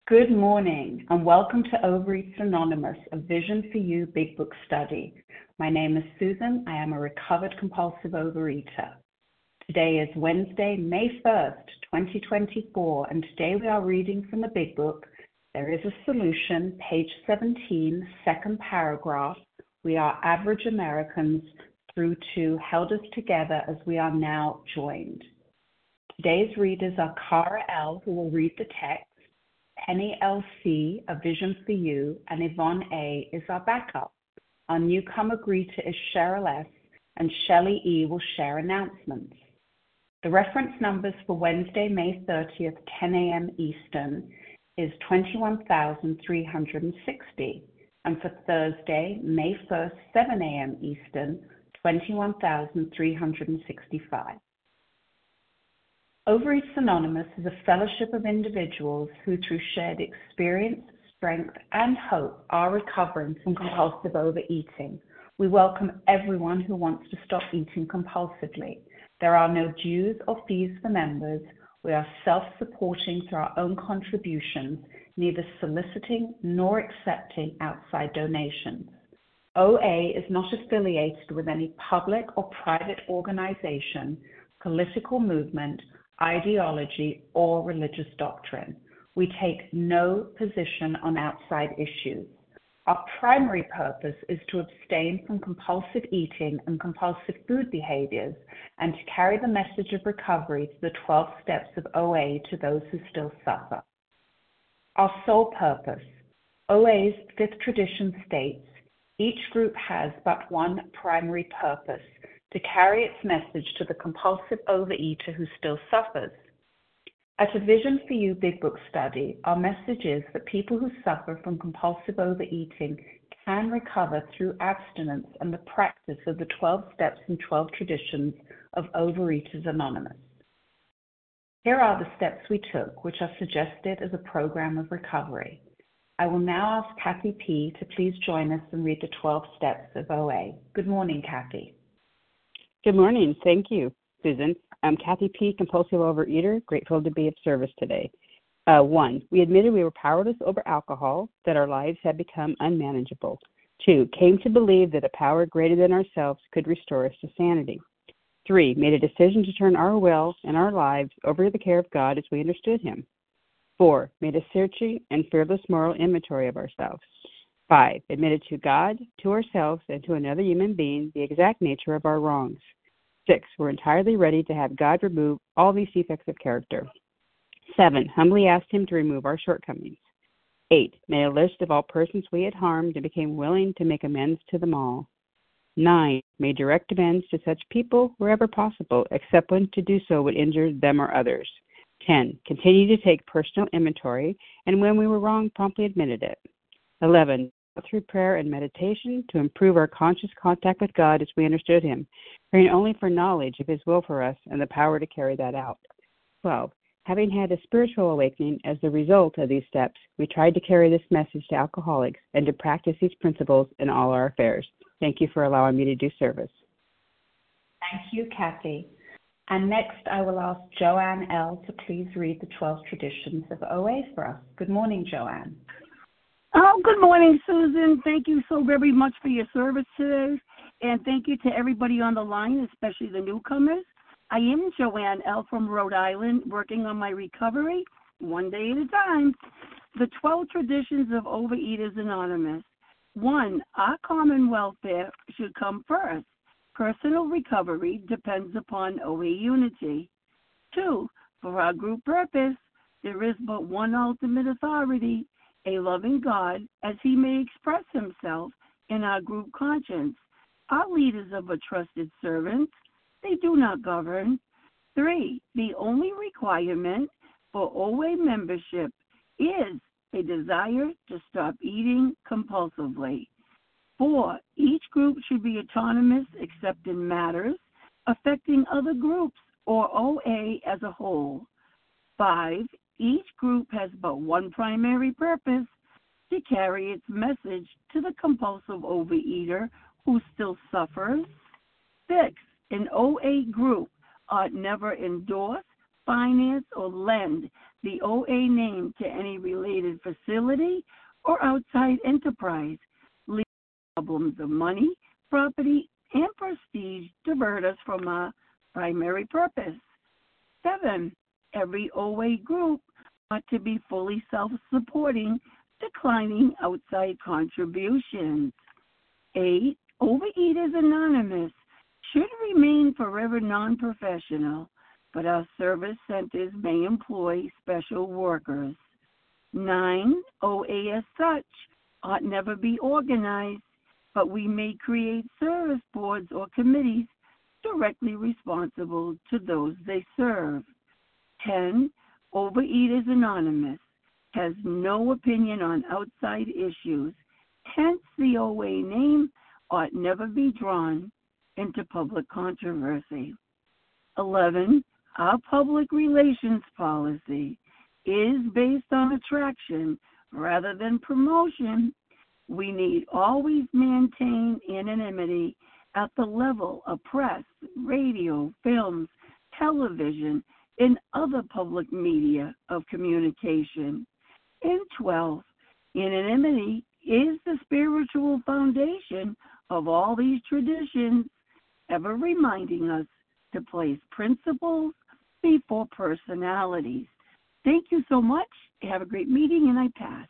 Good morning and welcome to Overeaters Anonymous, a Vision for You Big Book study. My name is Susan. I am a recovered compulsive overeater. Today is Wednesday, May 1st, 2024, and today we are reading from the Big Book. There is a solution, page 17, second paragraph. We are average Americans through to held us together as we are now joined. Today's readers are Cara L., who will read the text, Penny L.C., A Vision for You, and Yvonne A. is our backup. Our newcomer greeter is Cheryl S., and Shelley E. will share announcements. The reference numbers for Wednesday, May 30th, 10 a.m. Eastern, is 21,360, and for Thursday, May 1st, 7 a.m. Eastern, 21,365. Overeaters Anonymous is a fellowship of individuals who, through shared experience, strength, and hope, are recovering from compulsive overeating. We welcome everyone who wants to stop eating compulsively. There are no dues or fees for members. We are self-supporting through our own contributions, neither soliciting nor accepting outside donations. OA is not affiliated with any public or private organization, political movement, ideology, or religious doctrine. We take no position on outside issues. Our primary purpose is to abstain from compulsive eating and compulsive food behaviors and to carry the message of recovery to the 12 steps of OA to those who still suffer. Our sole purpose. OA's fifth tradition states, each group has but one primary purpose, to carry its message to the compulsive overeater who still suffers. At a Vision for You Big Book study, our message is that people who suffer from compulsive overeating can recover through abstinence and the practice of the 12 steps and 12 traditions of Overeaters Anonymous. Here are the steps we took, which are suggested as a program of recovery. I will now ask Kathy P. to please join us and read the 12 steps of OA. Good morning, Kathy. Good morning. Thank you, Susan. I'm Kathy P., compulsive overeater, grateful to be of service today. 1, we admitted we were powerless over alcohol, that our lives had become unmanageable. 2, came to believe that a power greater than ourselves could restore us to sanity. 3, made a decision to turn our will and our lives over to the care of God as we understood Him. 4, made a searching and fearless moral inventory of ourselves. 5, admitted to God, to ourselves, and to another human being the exact nature of our wrongs. 6, we're entirely ready to have God remove all these defects of character. 7, humbly asked Him to remove our shortcomings. 8, made a list of all persons we had harmed and became willing to make amends to them all. 9, made direct amends to such people wherever possible, except when to do so would injure them or others. 10, continued to take personal inventory, and when we were wrong, promptly admitted it. 11, through prayer and meditation to improve our conscious contact with God as we understood Him, praying only for knowledge of His will for us and the power to carry that out. 12, having had a spiritual awakening as the result of these steps, we tried to carry this message to alcoholics and to practice these principles in all our affairs. Thank you for allowing me to do service. Thank you, Kathy. And next, I will ask Joanne L. to please read the 12 traditions of OA for us. Good morning, Joanne. Oh, good morning, Susan. Thank you so very much for your service today. And thank you to everybody on the line, especially the newcomers. I am Joanne L. from Rhode Island, working on my recovery one day at a time. The 12 traditions of Overeaters Anonymous. 1, our common welfare should come first. Personal recovery depends upon OA unity. 2, for our group purpose, there is but one ultimate authority, a loving God, as He may express Himself in our group conscience. Our leaders are but trusted servants. They do not govern. 3, the only requirement for OA membership is a desire to stop eating compulsively. 4, each group should be autonomous except in matters affecting other groups or OA as a whole. 5, each group has but one primary purpose, to carry its message to the compulsive overeater who still suffers. 6, an OA group ought never endorse, finance, or lend the OA name to any related facility or outside enterprise, leaving problems of money, property, and prestige divert us from our primary purpose. 7. Every OA group ought to be fully self-supporting, declining outside contributions. 8. Overeaters Anonymous should remain forever non-professional, but our service centers may employ special workers. 9. OA as such ought never be organized, but we may create service boards or committees directly responsible to those they serve. 10. Overeaters Anonymous has no opinion on outside issues, hence the OA name ought never be drawn into public controversy. 11. Our public relations policy is based on attraction rather than promotion. We need always maintain anonymity at the level of press, radio, films, television, and other public media of communication. And 12, anonymity is the spiritual foundation of all these traditions, ever reminding us to place principles before personalities. Thank you so much. Have a great meeting, and I pass.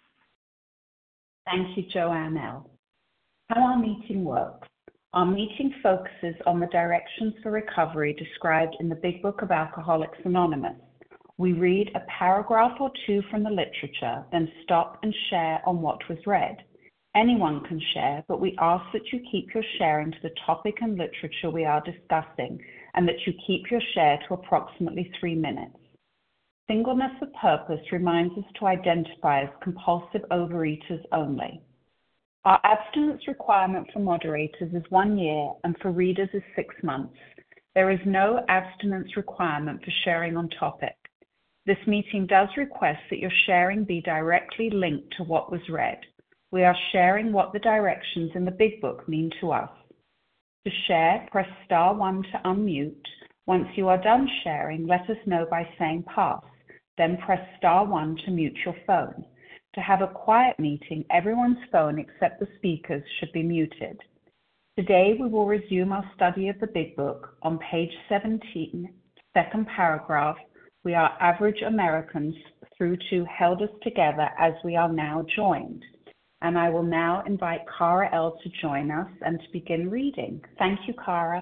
Thank you, Joanne L. How our meeting works. Our meeting focuses on the directions for recovery described in the Big Book of Alcoholics Anonymous. We read a paragraph or two from the literature, then stop and share on what was read. Anyone can share, but we ask that you keep your sharing to the topic and literature we are discussing, and that you keep your share to approximately 3 minutes. Singleness of purpose reminds us to identify as compulsive overeaters only. Our abstinence requirement for moderators is 1 year and for readers is 6 months. There is no abstinence requirement for sharing on topic. This meeting does request that your sharing be directly linked to what was read. We are sharing what the directions in the Big Book mean to us. To share, press star 1 to unmute. Once you are done sharing, let us know by saying pass. Then press star 1 to mute your phone. To have a quiet meeting, everyone's phone except the speaker's should be muted. Today we will resume our study of the Big Book. On page 17, second paragraph, we are average Americans through to held us together as we are now joined. And I will now invite Cara L. to join us and to begin reading. Thank you, Cara.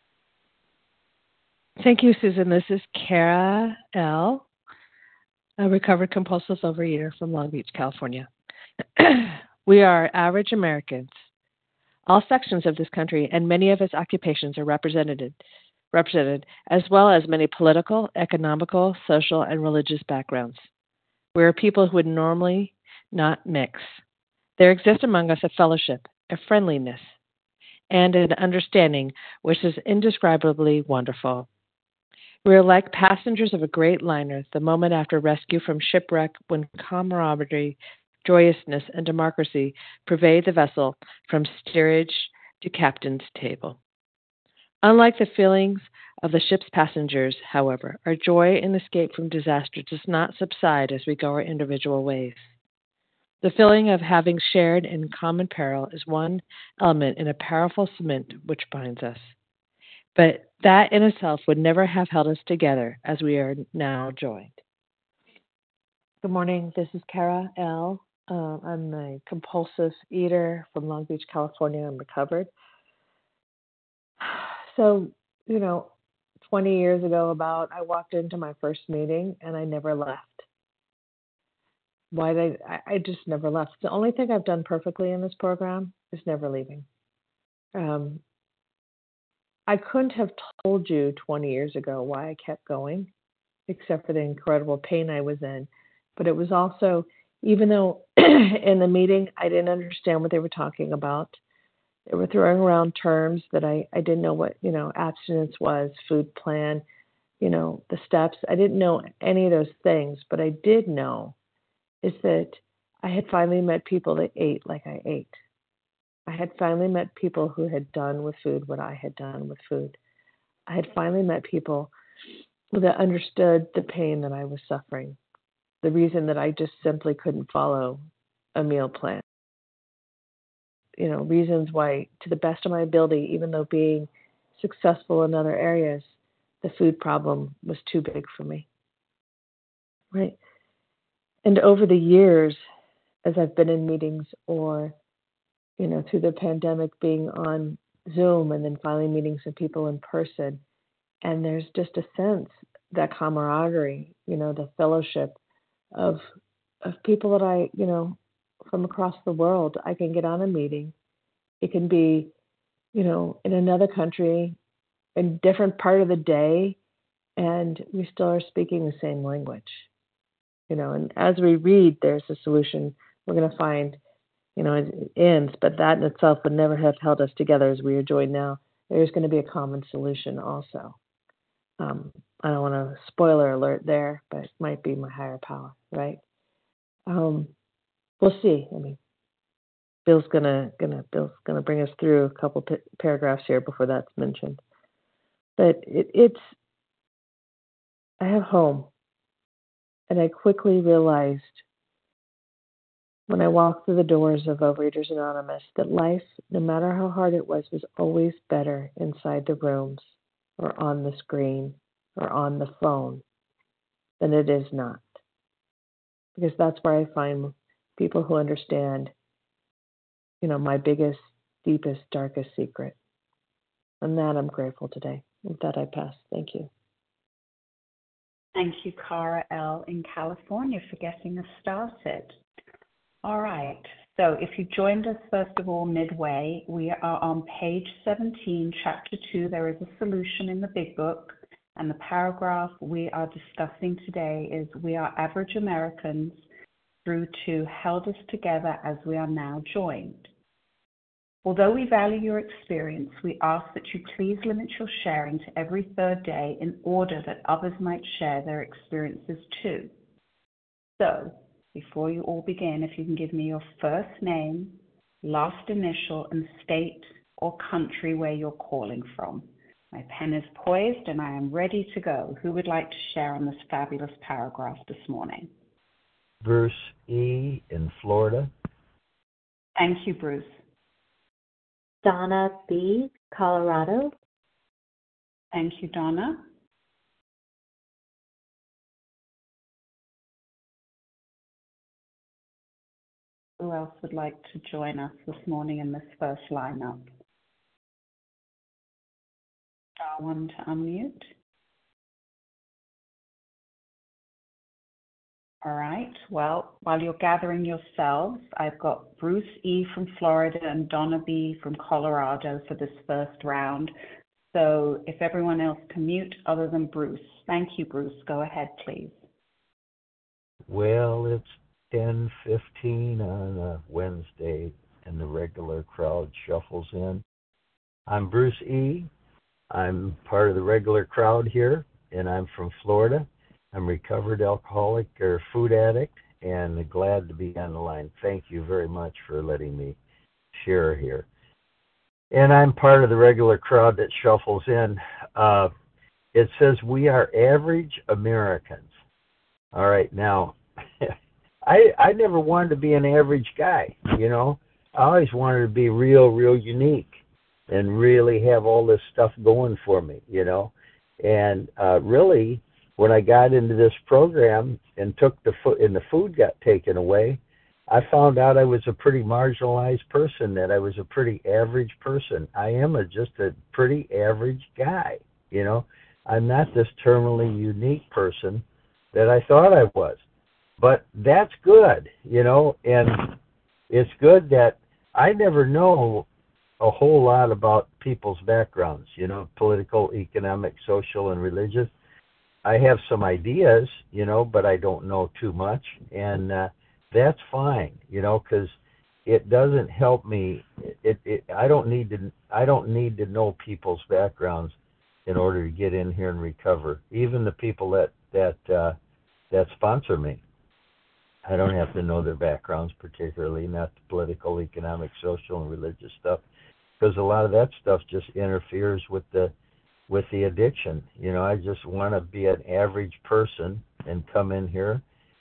Thank you, Susan. This is Cara L., a recovered compulsive overeater from Long Beach, California. We are average Americans. All sections of this country and many of its occupations are represented, as well as many political, economical, social, and religious backgrounds. We are people who would normally not mix. There exists among us a fellowship, a friendliness, and an understanding which is indescribably wonderful. We are like passengers of a great liner the moment after rescue from shipwreck, when camaraderie, joyousness, and democracy pervade the vessel from steerage to captain's table. Unlike the feelings of the ship's passengers, however, our joy in escape from disaster does not subside as we go our individual ways. The feeling of having shared in common peril is one element in a powerful cement which binds us. But that in itself would never have held us together as we are now joined. Good morning. This is Cara L. I'm a compulsive eater from Long Beach, California. I'm recovered. So, 20 years ago I walked into my first meeting and I never left. I just never left. The only thing I've done perfectly in this program is never leaving. I couldn't have told you 20 years ago why I kept going, except for the incredible pain I was in. But it was also, even though in the meeting I didn't understand what they were talking about, they were throwing around terms that I didn't know what, abstinence was, food plan, the steps. I didn't know any of those things, but I did know is that I had finally met people that ate like I ate. I had finally met people who had done with food what I had done with food. I had finally met people that understood the pain that I was suffering. the reason that I just simply couldn't follow a meal plan. Reasons why, to the best of my ability, even though being successful in other areas, the food problem was too big for me. Right? And over the years, as I've been in meetings or, through the pandemic being on Zoom and then finally meeting some people in person, and there's just a sense, that camaraderie, the fellowship of people that I, from across the world. I can get on a meeting. It can be, in another country, in a different part of the day, and we still are speaking the same language. And as we read, there's a solution we're going to find, it ends, but that in itself would never have held us together as we are joined now. There's going to be a common solution also. I don't want to spoiler alert there, but it might be my higher power, right? We'll see. I mean, Bill's gonna bring us through a couple paragraphs here before that's mentioned. But I have home, and I quickly realized when I walked through the doors of Overeaters Anonymous that life, no matter how hard it was always better inside the rooms or on the screen or on the phone than it is not. Because that's where I find people who understand, my biggest, deepest, darkest secret. And that I'm grateful today. With that, I pass. Thank you. Thank you, Cara L. in California, for getting us started. All right. So if you joined us, first of all, midway, we are on page 17, chapter 2. There is a solution in the big book. And the paragraph we are discussing today is "We are average Americans," through to "held us together as we are now joined." Although we value your experience, we ask that you please limit your sharing to every third day in order that others might share their experiences too. So, before you all begin, if you can give me your first name, last initial, and state or country where you're calling from. My pen is poised and I am ready to go. Who would like to share on this fabulous paragraph this morning? Bruce E. in Florida. Thank you, Bruce. Donna B., Colorado. Thank you, Donna. Who else would like to join us this morning in this first lineup? Star one to unmute. All right. Well, while you're gathering yourselves, I've got Bruce E. from Florida and Donna B. from Colorado for this first round. So if everyone else can mute other than Bruce. Thank you, Bruce. Go ahead, please. Well, it's 10:15 on a Wednesday, and the regular crowd shuffles in. I'm Bruce E. I'm part of the regular crowd here, and I'm from Florida. I'm a recovered alcoholic or food addict, and glad to be on the line. Thank you very much for letting me share here. And I'm part of the regular crowd that shuffles in. It says we are average Americans. All right, now, I never wanted to be an average guy, I always wanted to be real unique and really have all this stuff going for me, And really, when I got into this program and took the food got taken away, I found out I was a pretty marginalized person, that I was a pretty average person. I am just a pretty average guy, I'm not this terminally unique person that I thought I was. But that's good, and it's good that I never know a whole lot about people's backgrounds, political, economic, social, and religious. I have some ideas, but I don't know too much, and that's fine, because it doesn't help me. I don't need to know people's backgrounds in order to get in here and recover. Even the people that sponsor me, I don't have to know their backgrounds, particularly not the political, economic, social, and religious stuff, because a lot of that stuff just interferes with the addiction. I just want to be an average person and come in here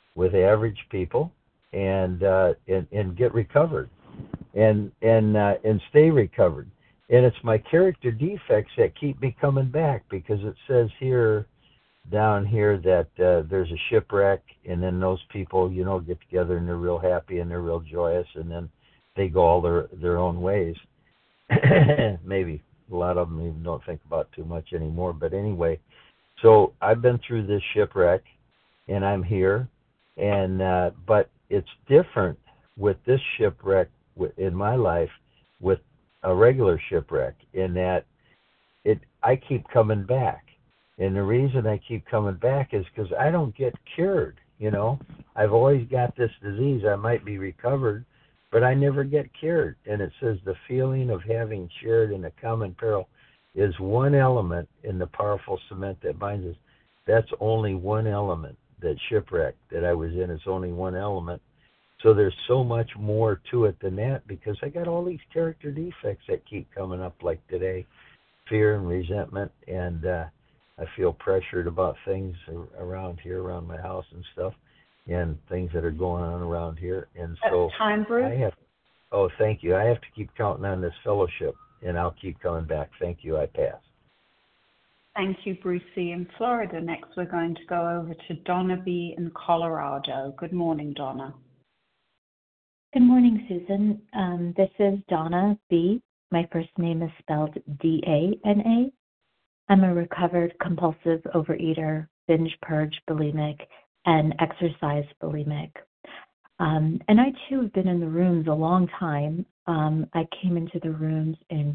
with average people and get recovered and stay recovered. And it's my character defects that keep me coming back, because it says here, down here, that there's a shipwreck, and then those people, get together and they're real happy and they're real joyous, and then they go all their own ways. Maybe a lot of them even don't think about too much anymore. But anyway, so I've been through this shipwreck, and I'm here, and but it's different with this shipwreck in my life with a regular shipwreck, in that I keep coming back. And the reason I keep coming back is because I don't get cured. I've always got this disease. I might be recovered, but I never get cured. And it says the feeling of having shared in a common peril is one element in the powerful cement that binds us. That's only one element. That shipwreck that I was in is only one element. So there's so much more to it than that, because I got all these character defects that keep coming up, like today, fear and resentment, and I feel pressured about things around here, around my house and stuff, and things that are going on around here. And so time, Bruce. Thank you. I have to keep counting on this fellowship, and I'll keep coming back. Thank you. I pass. Thank you, Brucey in Florida. Next, we're going to go over to Donna B. in Colorado. Good morning, Donna. Good morning, Susan. This is Donna B. My first name is spelled D-A-N-A. I'm a recovered compulsive overeater, binge purge bulimic, and exercise bulimic. And I, too, have been in the rooms a long time. I came into the rooms in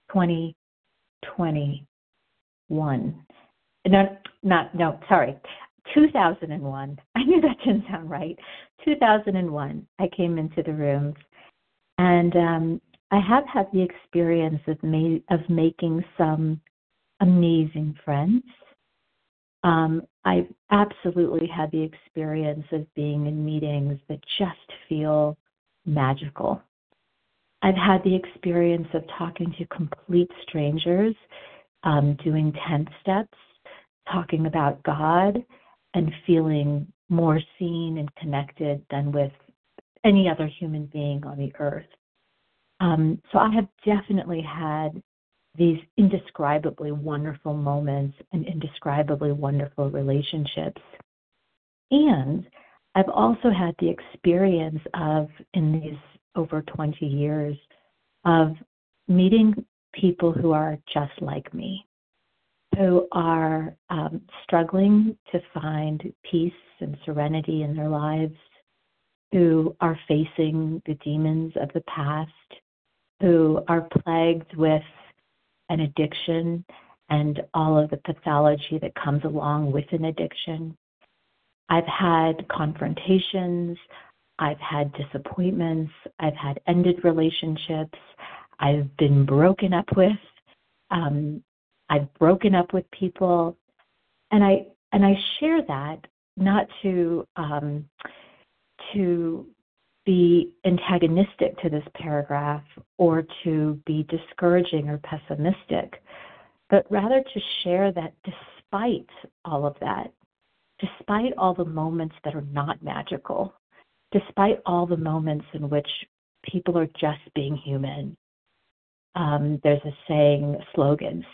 2021. 2001. I knew that didn't sound right. 2001, I came into the rooms. And I have had the experience of making some amazing friends. I've absolutely had the experience of being in meetings that just feel magical. I've had the experience of talking to complete strangers, doing 10 steps, talking about God, and feeling more seen and connected than with any other human being on the earth. So I have definitely had these indescribably wonderful moments and indescribably wonderful relationships. And I've also had the experience of, in these over 20 years, of meeting people who are just like me, who are struggling to find peace and serenity in their lives, who are facing the demons of the past, who are plagued with an addiction and all of the pathology that comes along with an addiction. I've had confrontations, I've had disappointments, I've had ended relationships, I've been broken up with, I've broken up with people, and I share that not to be antagonistic to this paragraph or to be discouraging or pessimistic, but rather to share that despite all of that, despite all the moments that are not magical, despite all the moments in which people are just being human, there's a saying, a slogan,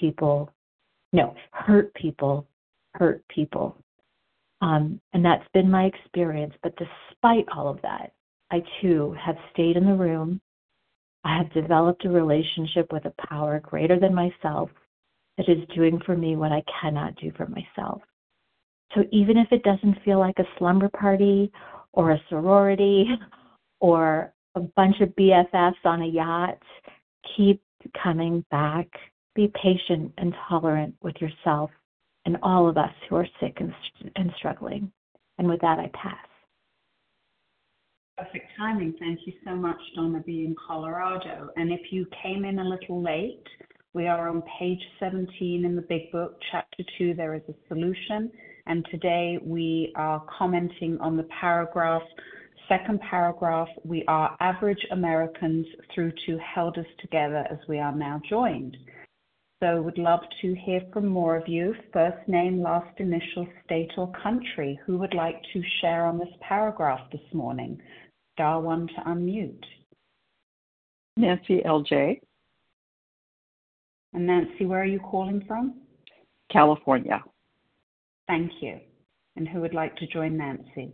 hurt people hurt people. And that's been my experience. But despite all of that, I, too, have stayed in the room. I have developed a relationship with a power greater than myself that is doing for me what I cannot do for myself. So even if it doesn't feel like a slumber party or a sorority or a bunch of BFFs on a yacht, keep coming back. Be patient and tolerant with yourself and all of us who are sick and struggling. And with that, I pass. Perfect timing. Thank you so much, Donna B. in Colorado. And if you came in a little late, we are on page 17 in the Big Book, Chapter 2, There is a Solution. And today we are commenting on the second paragraph, we are average Americans through to held us together as we are now joined. So would love to hear from more of you. First name, last initial, state or country. Who would like to share on this paragraph this morning? Star 1 to unmute. Nancy LJ, And Nancy, where are you calling from? California. Thank you. And who would like to join Nancy?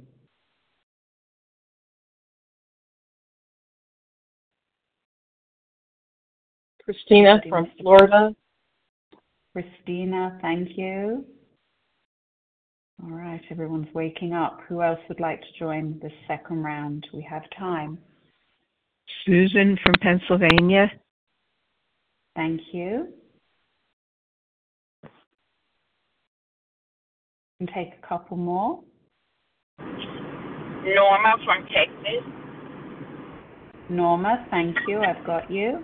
Christina from Florida. Christina, thank you. All right, everyone's waking up. Who else would like to join the second round? We have time. Susan from Pennsylvania. Thank you. And take a couple more. Norma from Texas. Norma, thank you. I've got you.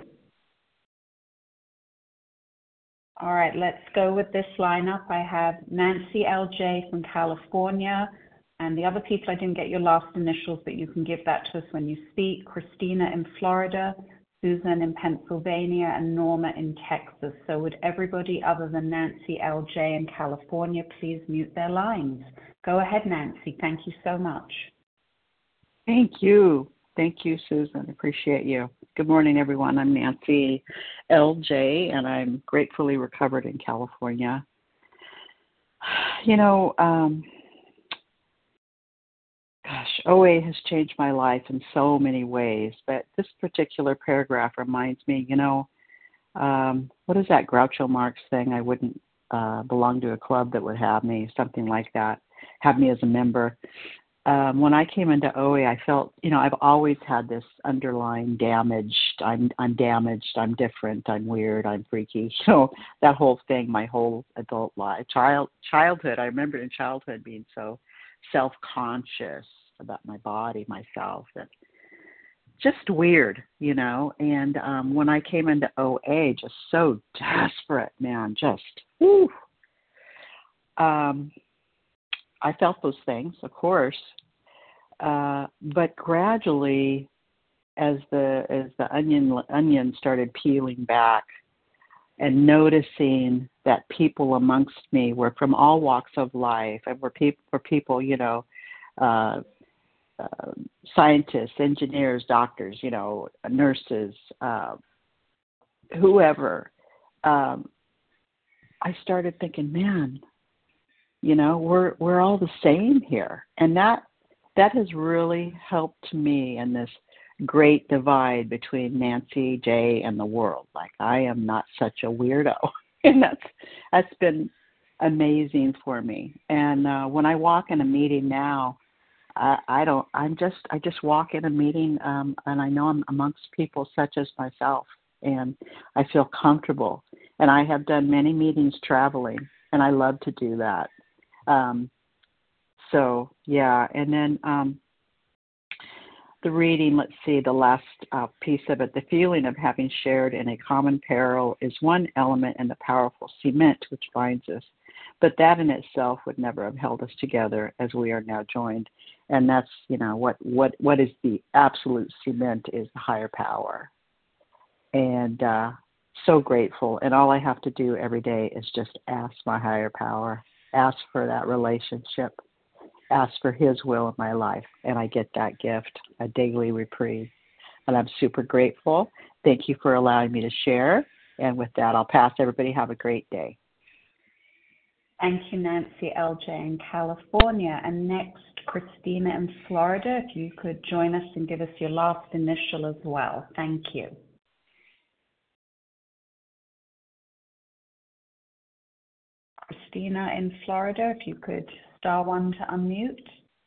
All right, let's go with this lineup. I have Nancy LJ from California, and the other people, I didn't get your last initials, but you can give that to us when you speak. Christina in Florida, Susan in Pennsylvania, and Norma in Texas. So would everybody other than Nancy LJ in California please mute their lines? Go ahead, Nancy. Thank you so much. Thank you. Thank you, Susan. Appreciate you. Good morning, everyone. I'm Nancy LJ, and I'm gratefully recovered in California. You know, OA has changed my life in so many ways, but this particular paragraph reminds me, what is that Groucho Marx thing? I wouldn't belong to a club that would have me, something like that, have me as a member. When I came into OA, I felt, I've always had this underlying damaged, I'm damaged, I'm different, I'm weird, I'm freaky. So that whole thing, my whole adult life, childhood, I remember in childhood being so self-conscious about my body, myself, that just weird, And when I came into OA, just so desperate, man, just, whew. I felt those things, of course, but gradually, as the onion started peeling back, and noticing that people amongst me were from all walks of life, and were people, scientists, engineers, doctors, nurses, whoever. I started thinking, man. We're all the same here, and that has really helped me in this great divide between Nancy J and the world. Like, I am not such a weirdo, and that's been amazing for me. And when I walk in a meeting now, I just walk in a meeting, and I know I'm amongst people such as myself, and I feel comfortable. And I have done many meetings traveling, and I love to do that. And then the reading, let's see, the last piece of it, the feeling of having shared in a common peril is one element in the powerful cement which binds us, but that in itself would never have held us together as we are now joined. And that's, what is the absolute cement is the higher power. And so grateful. And all I have to do every day is just ask my higher power, ask for that relationship, ask for his will in my life, and I get that gift, a daily reprieve. And I'm super grateful. Thank you for allowing me to share. And with that, I'll pass. Everybody have a great day. Thank you, Nancy LJ in California. And next, Christina in Florida. If you could join us and give us your last initial as well. Thank you. Christina in Florida, if you could star 1 to unmute.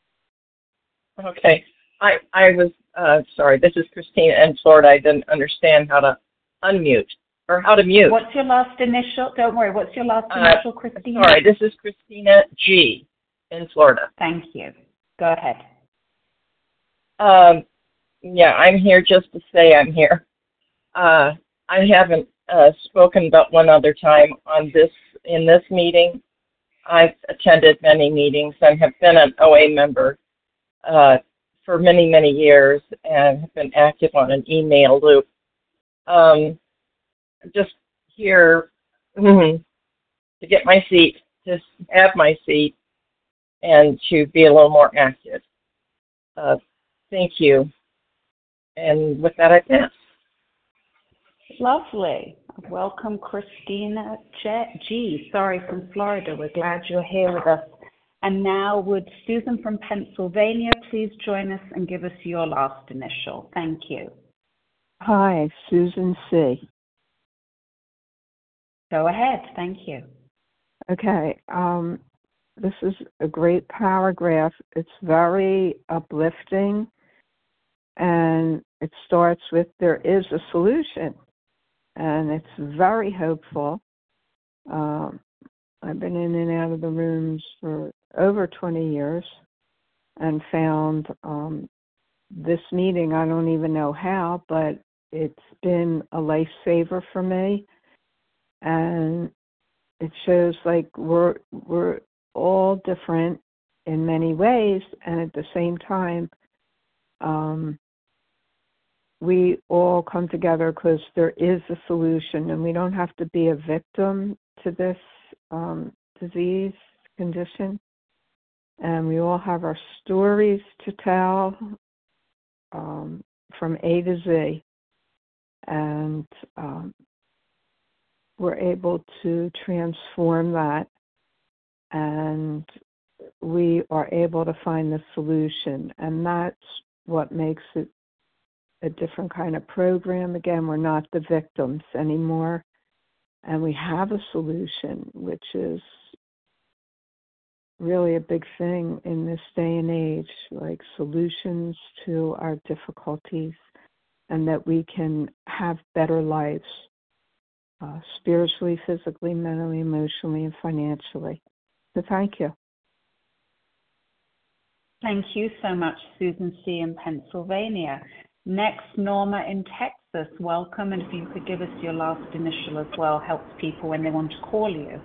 Okay. I was, sorry, this is Christina in Florida. I didn't understand how to unmute or how to mute. What's your last initial? Don't worry. What's your last initial, Christina? Sorry, this is Christina G in Florida. Thank you. Go ahead. Yeah, I'm here just to say I'm here. I haven't spoken but one other time in this meeting. I've attended many meetings and have been an OA member for many, many years and have been active on an email loop. Just here to get my seat, to have my seat, and to be a little more active. Thank you. And with that, I pass. Lovely. Welcome, Christina G. From Florida. We're glad you're here with us. And now would Susan from Pennsylvania please join us and give us your last initial? Thank you. Hi, Susan C. Go ahead. Thank you. Okay. This is a great paragraph. It's very uplifting, and it starts with there is a solution, and it's very hopeful. I've been in and out of the rooms for over 20 years and found this meeting, I don't even know how, but it's been a lifesaver for me. And it shows like we're all different in many ways, and at the same time, we all come together because there is a solution, and we don't have to be a victim to this disease condition. And we all have our stories to tell from A to Z, and we're able to transform that, and we are able to find the solution. And that's what makes it a different kind of program. Again, we're not the victims anymore, and we have a solution, which is really a big thing in this day and age, like solutions to our difficulties, and that we can have better lives, spiritually, physically, mentally, emotionally, and financially. So thank you. Thank you so much, Susan C. in Pennsylvania. Next, Norma in Texas. Welcome, and if you could give us your last initial as well, helps people when they want to call you.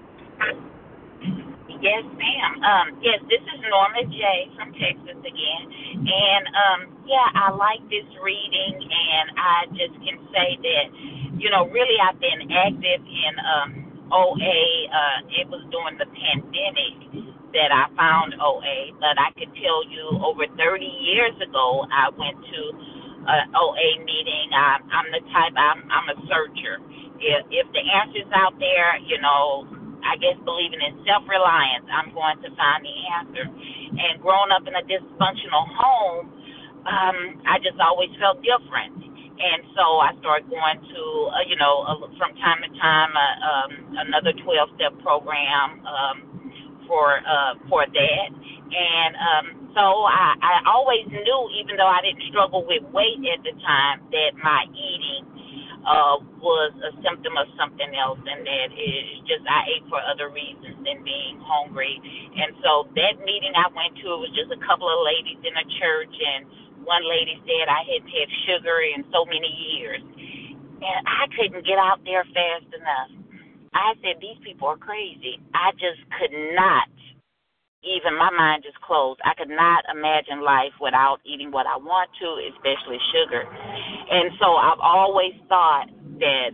Yes, ma'am. Yes, this is Norma J. from Texas again. And, I like this reading, and I just can say that, really I've been active in OA. It was during the pandemic that I found OA, but I could tell you over 30 years ago, I went to an OA meeting. I'm the type, I'm a searcher. If the answer's out there, I guess believing in self-reliance, I'm going to find the answer. And growing up in a dysfunctional home, I just always felt different. And so I started going to, from time to time, another 12-step program for that. And so I always knew, even though I didn't struggle with weight at the time, that my eating was a symptom of something else, and that is just I ate for other reasons than being hungry. And so that meeting I went to, it was just a couple of ladies in a church, and one lady said I hadn't had sugar in so many years, and I couldn't get out there fast enough. I said, these people are crazy. I just could not, even my mind just closed. I could not imagine life without eating what I want to, especially sugar. And so I've always thought that,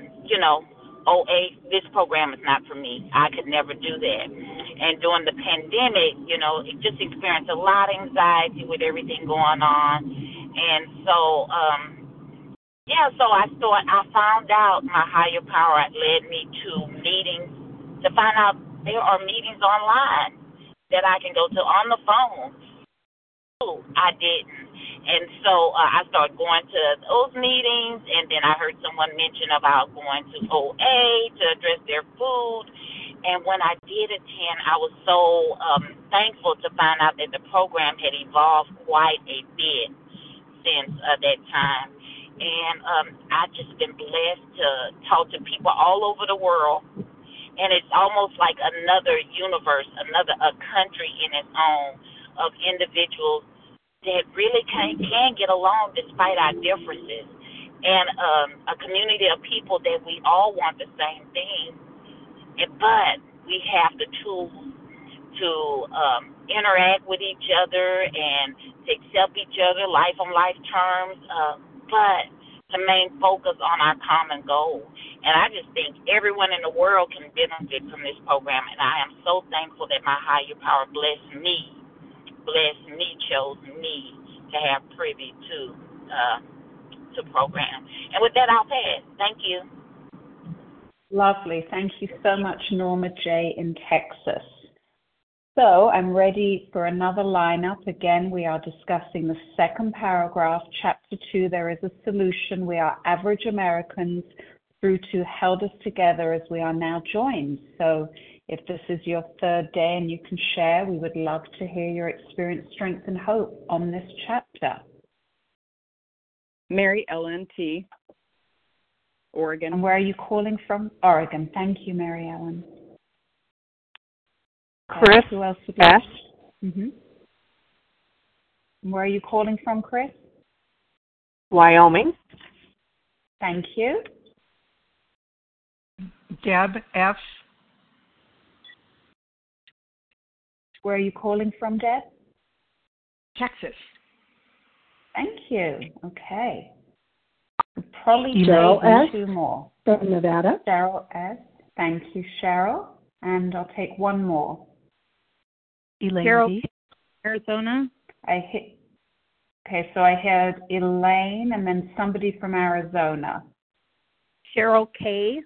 OA, this program is not for me. I could never do that. And during the pandemic, it just experienced a lot of anxiety with everything going on. And so, so I found out my higher power led me to meetings to find out there are meetings online that I can go to on the phone. I didn't. And so I started going to those meetings, and then I heard someone mention about going to OA to address their food. And when I did attend, I was so thankful to find out that the program had evolved quite a bit since that time. And I've just been blessed to talk to people all over the world. And it's almost like another universe, a country in its own of individuals that really can get along despite our differences. And a community of people that we all want the same thing. But we have the tools to interact with each other and to accept each other, life on life terms. But to main focus on our common goal. And I just think everyone in the world can benefit from this program, and I am so thankful that my higher power chose me to have privy to program. And with that, I'll pass. Thank you. Lovely. Thank you so much, Norma J. in Texas. So I'm ready for another lineup. Again, we are discussing the second paragraph, Chapter 2, There is a Solution. We are average Americans through to Held Us Together as we are now joined. So if this is your third day and you can share, we would love to hear your experience, strength, and hope on this chapter. Mary Ellen T., Oregon. And where are you calling from? Oregon. Thank you, Mary Ellen. Chris who else would S. Mm-hmm. Where are you calling from, Chris? Wyoming. Thank you. Deb F. Where are you calling from, Deb? Texas. Thank you. Okay. Probably Cheryl S. two more. From Nevada. Cheryl S. Thank you, Cheryl. And I'll take one more. Elaine Carol, D. Arizona. Okay, so I heard Elaine and then somebody from Arizona. Cheryl K.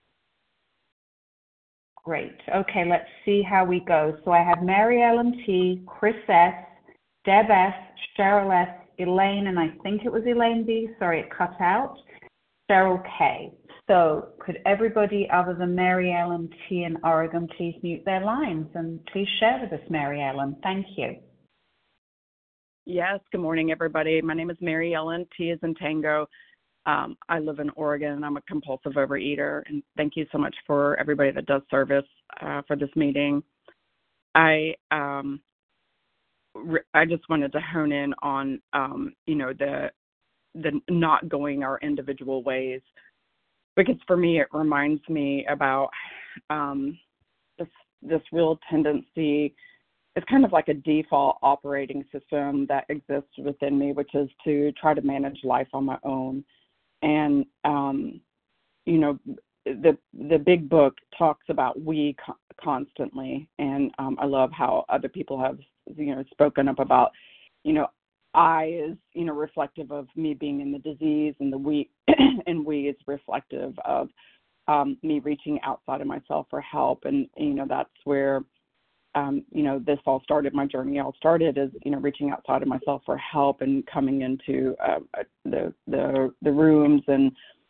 Great. Okay, let's see how we go. So I have Mary Ellen T., Chris S., Deb S., Cheryl S., Elaine, and I think it was Elaine B. Sorry, it cut out. Cheryl K. So could everybody other than Mary Ellen T. in Oregon please mute their lines and please share with us, Mary Ellen. Thank you. Yes, good morning, everybody. My name is Mary Ellen T. as in Tango. I live in Oregon, and I'm a compulsive overeater. And thank you so much for everybody that does service for this meeting. I just wanted to hone in on, the not going our individual ways, because for me it reminds me about this real tendency. It's kind of like a default operating system that exists within me, which is to try to manage life on my own. And the big book talks about we constantly, and I love how other people have spoken up about I is reflective of me being in the disease, and the we and we is reflective of me reaching outside of myself for help. And that's where this all started. My journey all started as reaching outside of myself for help and coming into the rooms and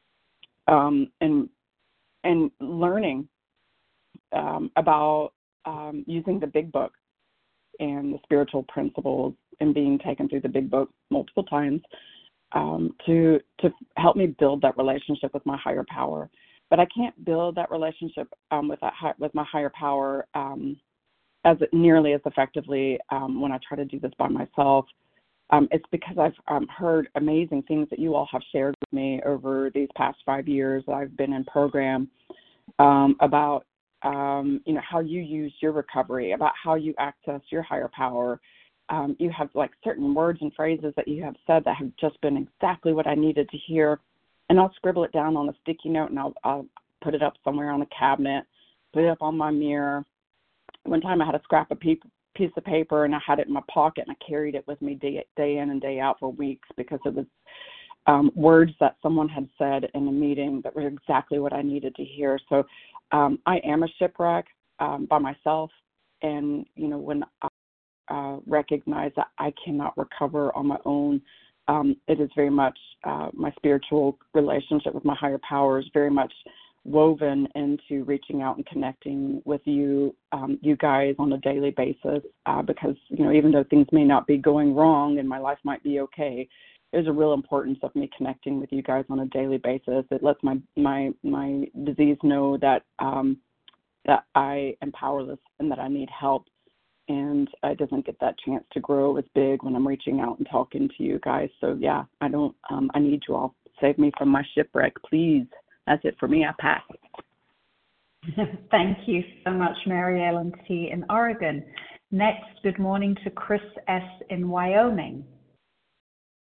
learning about using the big book and the spiritual principles, and being taken through the big book multiple times to help me build that relationship with my higher power. But I can't build that relationship with my higher power as nearly as effectively when I try to do this by myself. It's because I've heard amazing things that you all have shared with me over these past 5 years that I've been in program about how you use your recovery, about how you access your higher power. You have certain words and phrases that you have said that have just been exactly what I needed to hear. And I'll scribble it down on a sticky note, and I'll put it up somewhere on a cabinet, put it up on my mirror. One time I had a scrap of piece of paper, and I had it in my pocket, and I carried it with me day in and day out for weeks, because it was words that someone had said in a meeting that were exactly what I needed to hear. So I am a shipwreck by myself, and when I recognize that I cannot recover on my own, it is very much my spiritual relationship with my higher power is very much woven into reaching out and connecting with you guys on a daily basis, because even though things may not be going wrong and my life might be okay, there's a real importance of me connecting with you guys on a daily basis. It lets my disease know that that I am powerless and that I need help, and it doesn't get that chance to grow as big when I'm reaching out and talking to you guys. So yeah, I need you all. Save me from my shipwreck, please. That's it for me. I pass. Thank you so much, Mary Ellen T. in Oregon. Next, good morning to Chris S. in Wyoming.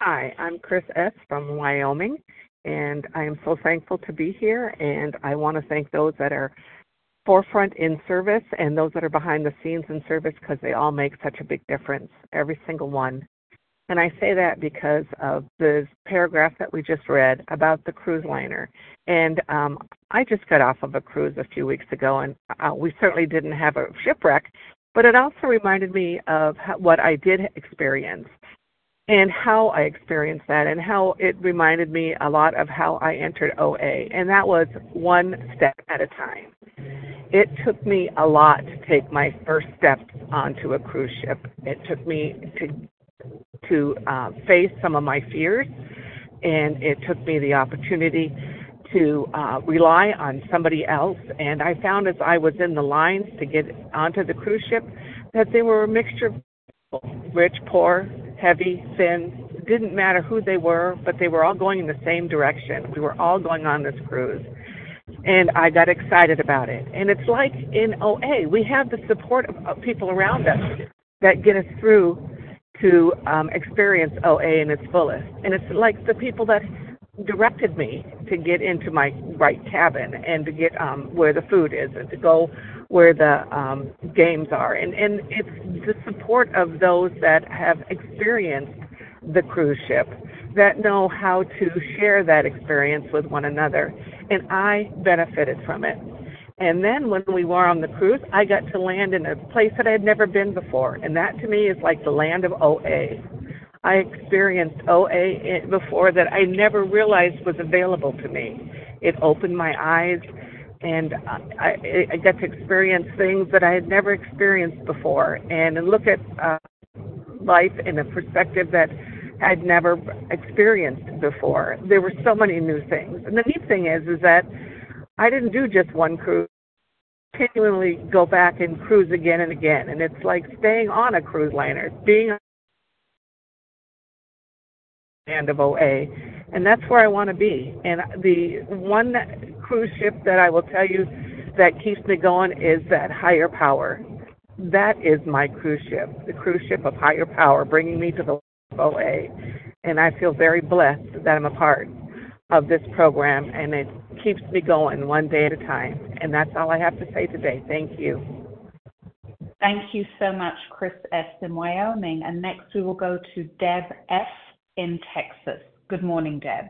Hi, I'm Chris S. from Wyoming, and I am so thankful to be here, and I want to thank those that are forefront in service and those that are behind the scenes in service because they all make such a big difference, every single one. And I say that because of the paragraph that we just read about the cruise liner. And I just got off of a cruise a few weeks ago, and we certainly didn't have a shipwreck, but it also reminded me of what I did experience and how I experienced that, and how it reminded me a lot of how I entered OA, and that was one step at a time. It took me a lot to take my first steps onto a cruise ship. It took me to face some of my fears, and it took me the opportunity to rely on somebody else. And I found as I was in the lines to get onto the cruise ship that they were a mixture of people, rich, poor, heavy, thin. It didn't matter who they were, but they were all going in the same direction. We were all going on this cruise. And I got excited about it. And it's like in OA, we have the support of people around us that get us through to experience OA in its fullest. And it's like the people that directed me to get into my right cabin and to get where the food is and to go where the games are. And it's the support of those that have experienced the cruise ship that know how to share that experience with one another. And I benefited from it. And then when we were on the cruise, I got to land in a place that I had never been before. And that to me is like the land of OA. I experienced OA before that I never realized was available to me. It opened my eyes, and I got to experience things that I had never experienced before, and look at life in a perspective that I'd never experienced before. There were so many new things. And the neat thing is that I didn't do just one cruise. I continually go back and cruise again and again. And it's like staying on a cruise liner, being on the land of OA. And that's where I want to be. And the one cruise ship that I will tell you that keeps me going is that Higher Power. That is my cruise ship, the cruise ship of Higher Power, bringing me to the OA, and I feel very blessed that I'm a part of this program, and it keeps me going one day at a time. And that's all I have to say today. Thank you. Thank you so much, Chris S. in Wyoming. And next we will go to Deb F. in Texas. Good morning, Deb.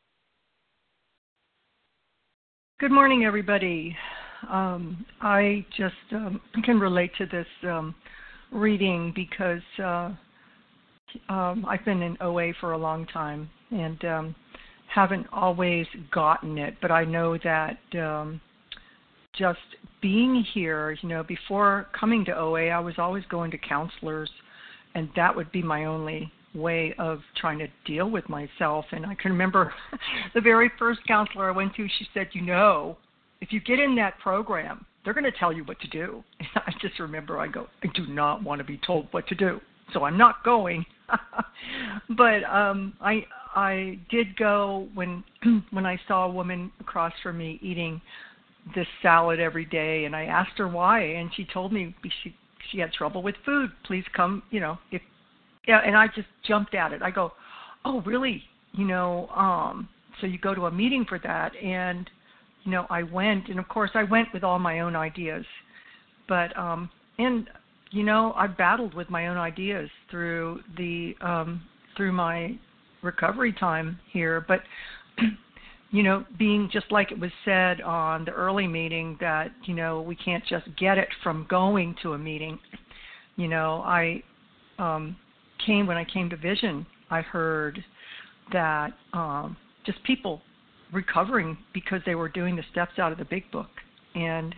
Good morning, everybody. I just can relate to this reading because I've been in OA for a long time and haven't always gotten it, but I know that just being here, before coming to OA, I was always going to counselors, and that would be my only way of trying to deal with myself. And I can remember the very first counselor I went to, she said, if you get in that program, they're going to tell you what to do. And I just remember I do not want to be told what to do, so I'm not going. But I did go when I saw a woman across from me eating this salad every day, and I asked her why, and she told me she had trouble with food. Please come, and I just jumped at it. I go, oh, really? So you go to a meeting for that, and I went, and of course I went with all my own ideas, but I battled with my own ideas through my recovery time here, but being just like it was said on the early meeting that we can't just get it from going to a meeting. I when I came to Vision, I heard that just people recovering because they were doing the steps out of the Big Book, and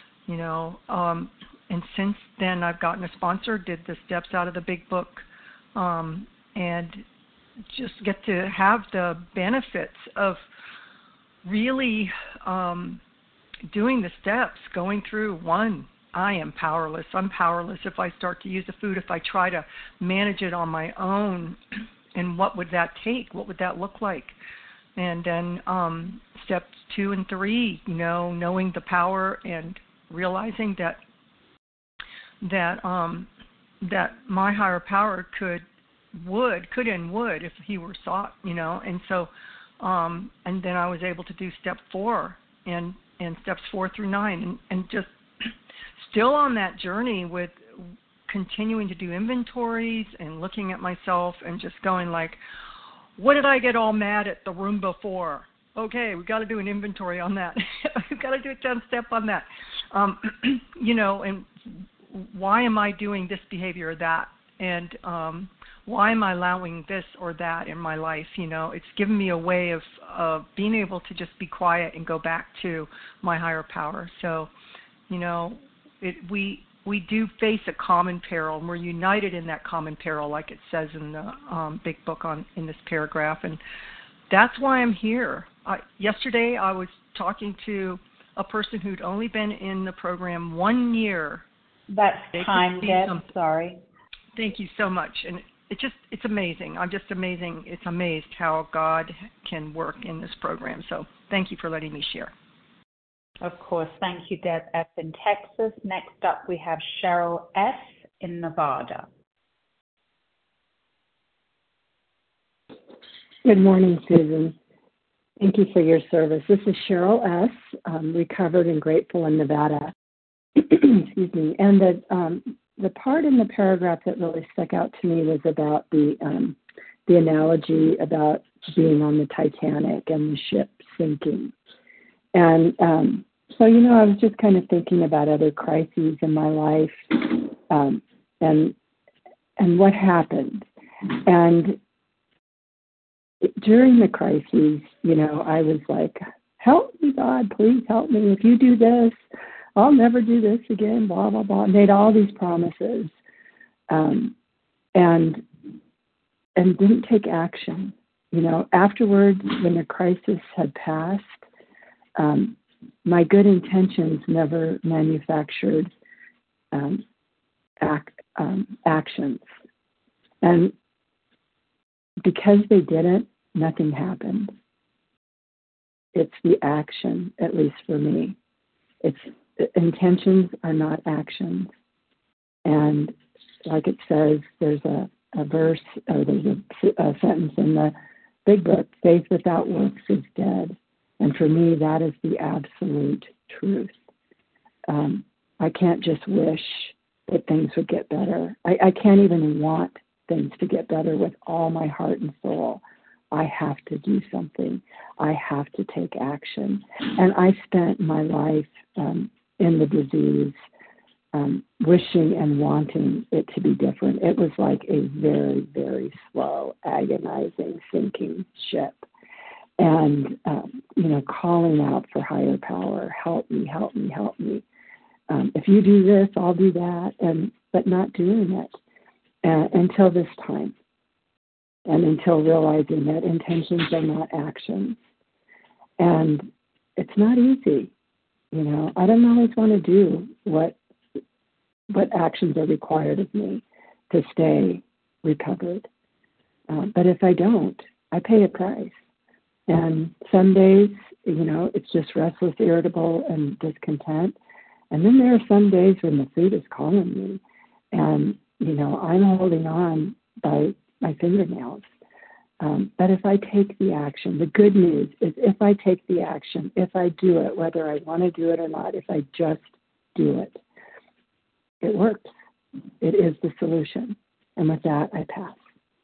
and since then I've gotten a sponsor, did the steps out of the Big Book, and just get to have the benefits of really doing the steps, going through one. I am powerless. I'm powerless if I start to use the food, if I try to manage it on my own. And what would that take? What would that look like? And then steps 2 and 3, knowing the power and realizing that my higher power could could and would if he were sought, and so and then I was able to do step 4 and steps 4 through 9 and just still on that journey with continuing to do inventories and looking at myself and just going like, what did I get all mad at the Roomba for? Okay, we've got to do an inventory on that. We've got to do a 10-step on that. And why am I doing this behavior or that? And why am I allowing this or that in my life? It's given me a way of being able to just be quiet and go back to my higher power. So, we do face a common peril, and we're united in that common peril, like it says in the big book in this paragraph. And that's why I'm here. Yesterday, I was talking to a person who'd only been in the program 1 year. That's time, Deb. Sorry. Thank you so much. And it's amazing. I'm just amazing. It's amazed how God can work in this program. So thank you for letting me share. Of course. Thank you, Deb F. in Texas. Next up, we have Cheryl S. in Nevada. Good morning, Susan. Thank you for your service. This is Cheryl S., recovered and grateful in Nevada. Excuse me. And the part in the paragraph that really stuck out to me was about the analogy about being on the Titanic and the ship sinking. And so, I was just kind of thinking about other crises in my life and what happened. And during the crises, I was like, help me, God, please help me. If you do this, I'll never do this again, blah, blah, blah. Made all these promises and didn't take action. Afterwards, when the crisis had passed, my good intentions never manufactured actions. And because they didn't, nothing happened. It's the action, at least for me. Intentions are not actions. And like it says, there's a verse, or there's a sentence in the big book, faith without works is dead. And for me, that is the absolute truth. I can't just wish that things would get better. I can't even want things to get better with all my heart and soul. I have to do something. I have to take action. And I spent my life in the disease wishing and wanting it to be different. It was like a very, very slow, agonizing, sinking ship. And, calling out for higher power, help me, help me, help me. If you do this, I'll do that, but not doing it until this time. And until realizing that intentions are not actions. And it's not easy. I don't always want to do what actions are required of me to stay recovered. But if I don't, I pay a price. And some days, it's just restless, irritable, and discontent. And then there are some days when the food is calling me. And, I'm holding on by my fingernails. But if I take the action, the good news is if I take the action, if I do it, whether I want to do it or not, if I just do it, it works. It is the solution. And with that, I pass.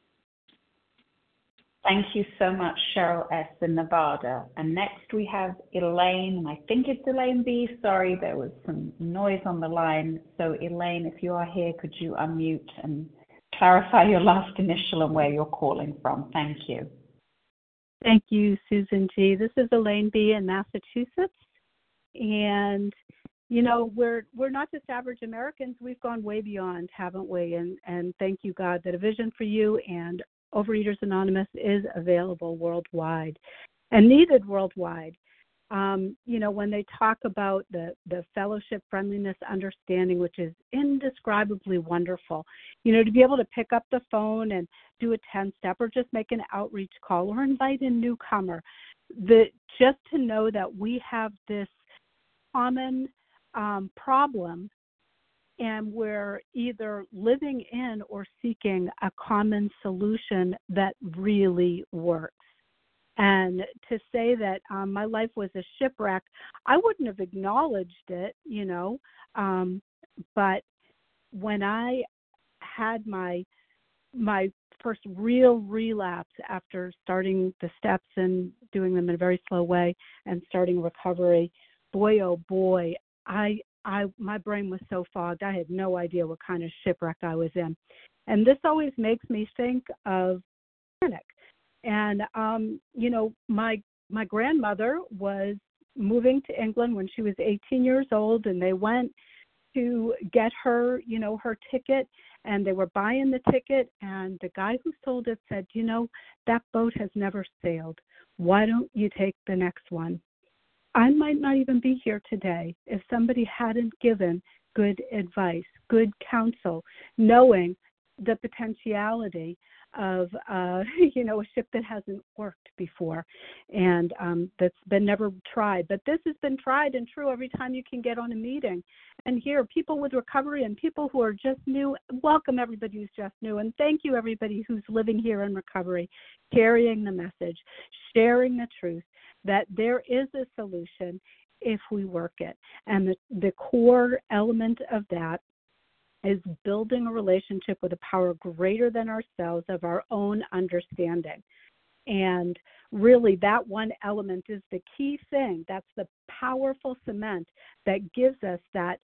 Thank you so much, Cheryl S. in Nevada. And next we have Elaine, and I think it's Elaine B. Sorry, there was some noise on the line. So Elaine, if you are here, could you unmute and clarify your last initial and where you're calling from? Thank you. Thank you, Susan G. This is Elaine B. in Massachusetts. And, we're not just average Americans. We've gone way beyond, haven't we? And thank you, God, that A Vision for You and Overeaters Anonymous is available worldwide and needed worldwide. When they talk about the fellowship, friendliness, understanding, which is indescribably wonderful, to be able to pick up the phone and do a 10-step or just make an outreach call or invite a newcomer, just to know that we have this common problem and we're either living in or seeking a common solution that really works. And to say that my life was a shipwreck, I wouldn't have acknowledged it, but when I had my first real relapse after starting the steps and doing them in a very slow way and starting recovery, boy, oh boy, my brain was so fogged. I had no idea what kind of shipwreck I was in. And this always makes me think of panic. And, my grandmother was moving to England when she was 18 years old, and they went to get her, her ticket, and they were buying the ticket, and the guy who sold it said, that boat has never sailed. Why don't you take the next one? I might not even be here today if somebody hadn't given good advice, good counsel, knowing the potentiality of, a ship that hasn't worked before and that's been never tried. But this has been tried and true every time you can get on a meeting. And here, people with recovery and people who are just new, welcome everybody who's just new. And thank you, everybody who's living here in recovery, carrying the message, sharing the truth that there is a solution if we work it. And the core element of that is building a relationship with a power greater than ourselves of our own understanding. And really that one element is the key thing. That's the powerful cement that gives us that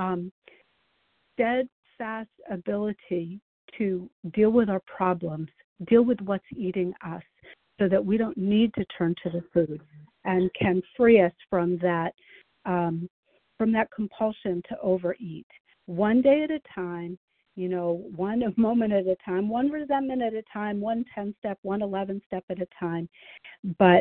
steadfast ability to deal with our problems, deal with what's eating us, so that we don't need to turn to the food and can free us from that compulsion to overeat. One day at a time, one moment at a time, one resentment at a time, one 10-step, one 11-step at a time. But,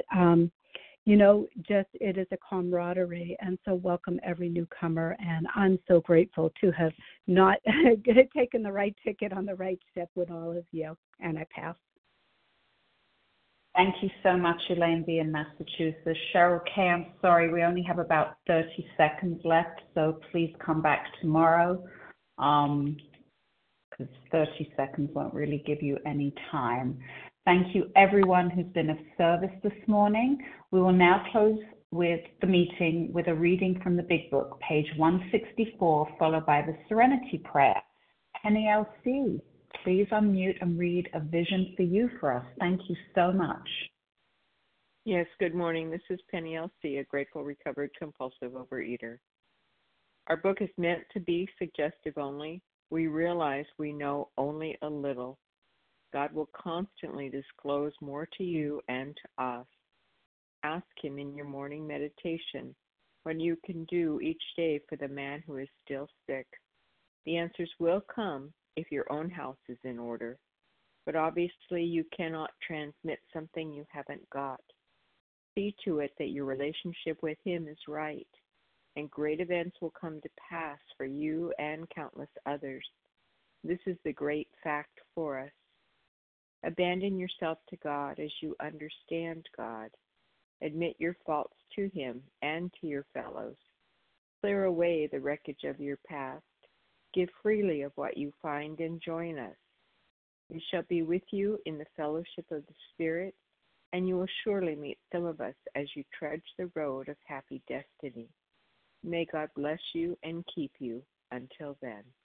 it is a camaraderie. And so welcome every newcomer. And I'm so grateful to have not taken the right ticket on the right ship with all of you. And I pass. Thank you so much, Elaine B. in Massachusetts. Cheryl K., I'm sorry, we only have about 30 seconds left, so please come back tomorrow, because 30 seconds won't really give you any time. Thank you, everyone who's been of service this morning. We will now close with the meeting with a reading from the Big Book, page 164, followed by the Serenity Prayer. Penny L.C., please unmute and read A Vision for You for us. Thank you so much. Yes, good morning. This is Penny L.C., a grateful, recovered, compulsive overeater. Our book is meant to be suggestive only. We realize we know only a little. God will constantly disclose more to you and to us. Ask Him in your morning meditation what you can do each day for the man who is still sick. The answers will come if your own house is in order. But obviously you cannot transmit something you haven't got. See to it that your relationship with Him is right, and great events will come to pass for you and countless others. This is the great fact for us. Abandon yourself to God as you understand God. Admit your faults to Him and to your fellows. Clear away the wreckage of your past. Give freely of what you find and join us. We shall be with you in the fellowship of the Spirit, and you will surely meet some of us as you trudge the road of happy destiny. May God bless you and keep you until then.